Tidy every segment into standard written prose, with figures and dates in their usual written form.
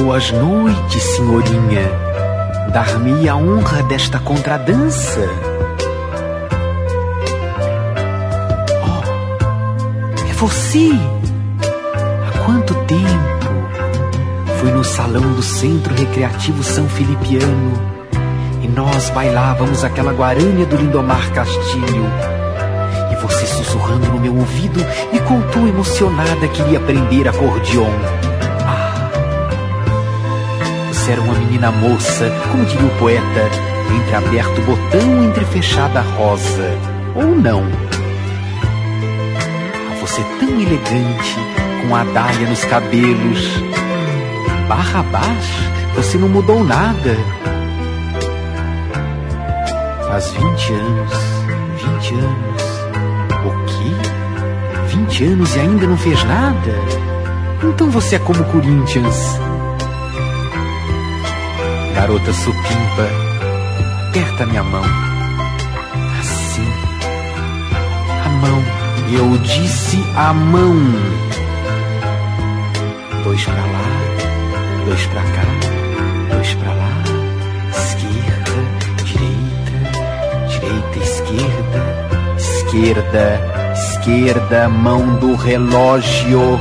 Boas noites, senhorinha. Dar-me a honra desta contradança. Oh, é você! Há quanto tempo? Fui no salão do Centro Recreativo São Filipiano e nós bailávamos aquela guarânia do Lindomar Castilho. E você, sussurrando no meu ouvido, me contou emocionada que iria aprender acordeon. Você era uma menina moça, como diria o poeta, entreaberto botão, entrefechada rosa. Ou não? Você tão elegante, com a daia nos cabelos. Barrabás, você não mudou nada. Faz 20 anos. O quê? 20 anos e ainda não fez nada? Então você é como Corinthians. Garota supimpa, aperta minha mão. Assim. A mão. Eu disse a mão. 2 pra lá, 2 pra cá, 2 pra lá. Esquerda, direita, esquerda. Esquerda, mão do relógio.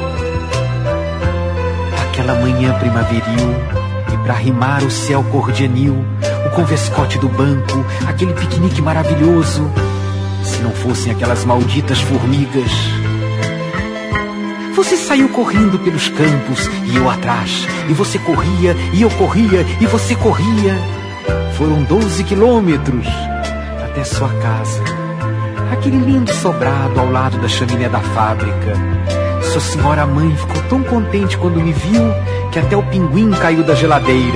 Aquela manhã primaveril, e pra rimar o céu cordianil, o convescote do banco, aquele piquenique maravilhoso. Se não fossem aquelas malditas formigas. Você saiu correndo pelos campos e eu atrás. E você corria e eu corria e você corria. Foram 12 quilômetros até sua casa. Aquele lindo sobrado ao lado da chaminé da fábrica. Sua senhora mãe ficou tão contente quando me viu que até o pinguim caiu da geladeira.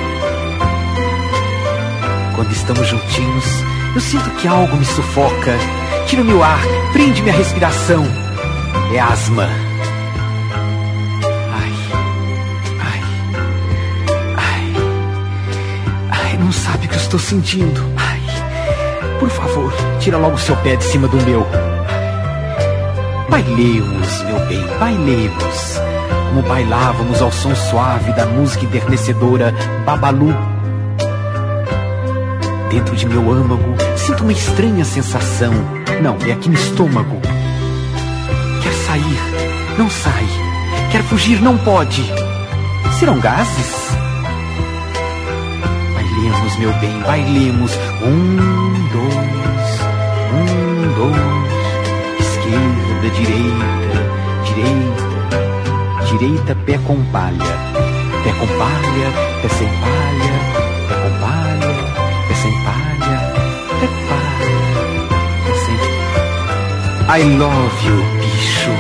Quando estamos juntinhos, eu sinto que algo me sufoca. Tira meu ar, prende minha respiração. É asma. Ai, não sabe o que eu estou sentindo. Ai, por favor, tira logo o seu pé de cima do meu. Bailemos, meu bem, bailemos. Como bailávamos ao som suave da música enternecedora Babalu. Dentro de meu âmago, sinto uma estranha sensação. Não, é aqui no estômago. Quer sair, não sai. Quer fugir, não pode. Serão gases? Bailemos, meu bem, bailemos. 1, 2, 1, 2. Esquerda, direita, pé com palha. Pé com palha, pé sem palha. Pé com palha, pé sem palha. Pé palha, pé sem... I love you, bicho.